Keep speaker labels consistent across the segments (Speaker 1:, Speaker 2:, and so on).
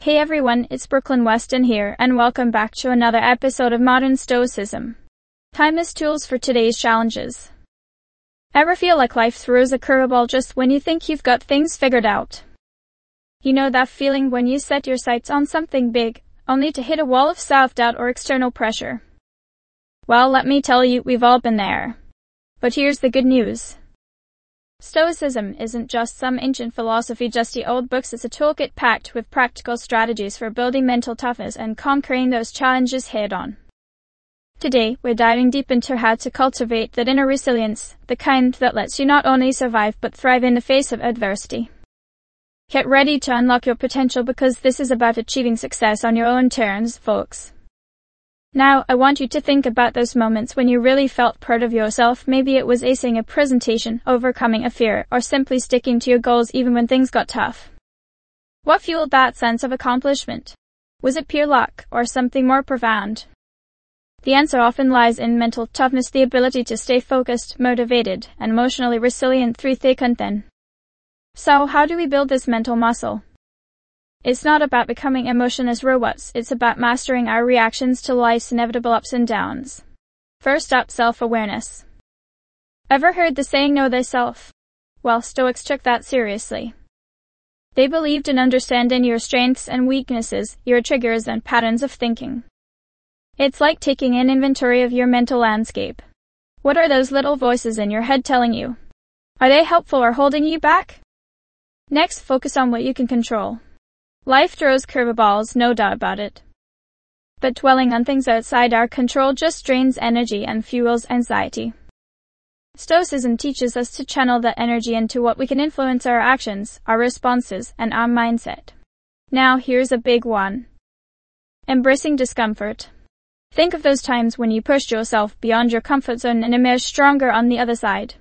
Speaker 1: Hey everyone, it's Brooklyn Weston here, and welcome back to another episode of Modern Stoicism. Timeless tools for today's challenges. Ever feel like life throws a curveball just when you think you've got things figured out? You know that feeling when you set your sights on something big, only to hit a wall of self-doubt or external pressure? Well, let me tell you, we've all been there. But here's the good news. Stoicism isn't just some ancient philosophy, dusty old books. It's a toolkit packed with practical strategies for building mental toughness and conquering those challenges head-on. Today, we're diving deep into how to cultivate that inner resilience, the kind that lets you not only survive but thrive in the face of adversity. Get ready to unlock your potential, because this is about achieving success on your own terms, folks. Now, I want you to think about those moments when you really felt proud of yourself. Maybe it was acing a presentation, overcoming a fear, or simply sticking to your goals even when things got tough. What fueled that sense of accomplishment? Was it pure luck, or something more profound? The answer often lies in mental toughness, the ability to stay focused, motivated, and emotionally resilient through thick and thin. So, how do we build this mental muscle? It's not about becoming emotionless robots, it's about mastering our reactions to life's inevitable ups and downs. First up, self-awareness. Ever heard the saying, know thyself? Well, Stoics took that seriously. They believed in understanding your strengths and weaknesses, your triggers and patterns of thinking. It's like taking an inventory of your mental landscape. What are those little voices in your head telling you? Are they helpful or holding you back? Next, focus on what you can control. Life throws curveballs, no doubt about it. But dwelling on things outside our control just drains energy and fuels anxiety. Stoicism teaches us to channel that energy into what we can influence: our actions, our responses, and our mindset. Now, here's a big one. Embracing discomfort. Think of those times when you pushed yourself beyond your comfort zone and emerged stronger on the other side.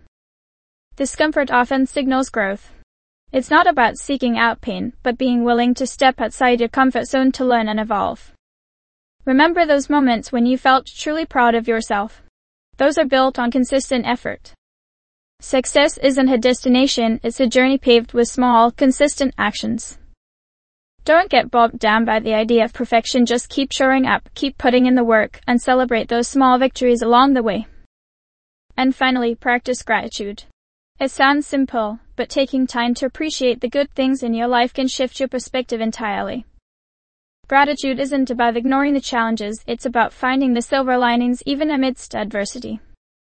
Speaker 1: Discomfort often signals growth. It's not about seeking out pain, but being willing to step outside your comfort zone to learn and evolve. Remember those moments when you felt truly proud of yourself. Those are built on consistent effort. Success isn't a destination, it's a journey paved with small, consistent actions. Don't get bogged down by the idea of perfection, just keep showing up, keep putting in the work, and celebrate those small victories along the way. And finally, practice gratitude. It sounds simple, but taking time to appreciate the good things in your life can shift your perspective entirely. Gratitude isn't about ignoring the challenges, it's about finding the silver linings even amidst adversity.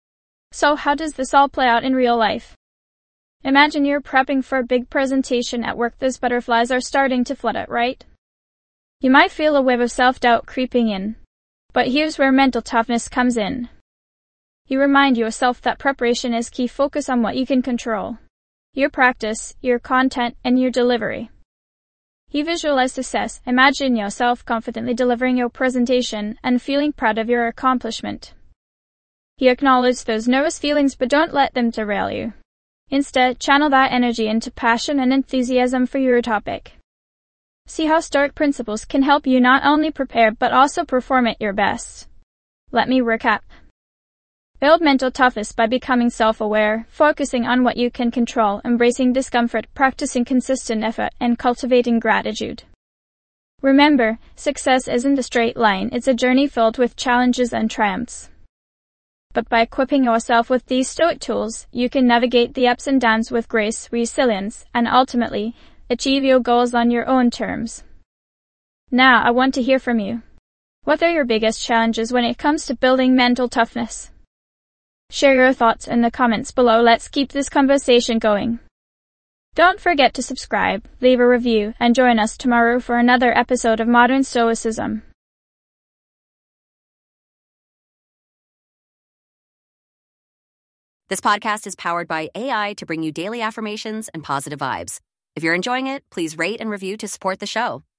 Speaker 1: So how does this all play out in real life? Imagine you're prepping for a big presentation at work. Those butterflies are starting to flutter, right? You might feel a wave of self-doubt creeping in. But here's where mental toughness comes in. You remind yourself that preparation is key. Focus on what you can control. Your practice, your content, and your delivery. You visualize success. Imagine yourself confidently delivering your presentation and feeling proud of your accomplishment. You acknowledge those nervous feelings, but don't let them derail you. Instead, channel that energy into passion and enthusiasm for your topic. See how Stoic principles can help you not only prepare but also perform at your best. Let me recap. Build mental toughness by becoming self-aware, focusing on what you can control, embracing discomfort, practicing consistent effort, and cultivating gratitude. Remember, success isn't a straight line, it's a journey filled with challenges and triumphs. But by equipping yourself with these Stoic tools, you can navigate the ups and downs with grace, resilience, and ultimately, achieve your goals on your own terms. Now, I want to hear from you. What are your biggest challenges when it comes to building mental toughness? Share your thoughts in the comments below. Let's keep this conversation going. Don't forget to subscribe, leave a review, and join us tomorrow for another episode of Modern Stoicism.
Speaker 2: This podcast is powered by AI to bring you daily affirmations and positive vibes. If you're enjoying it, please rate and review to support the show.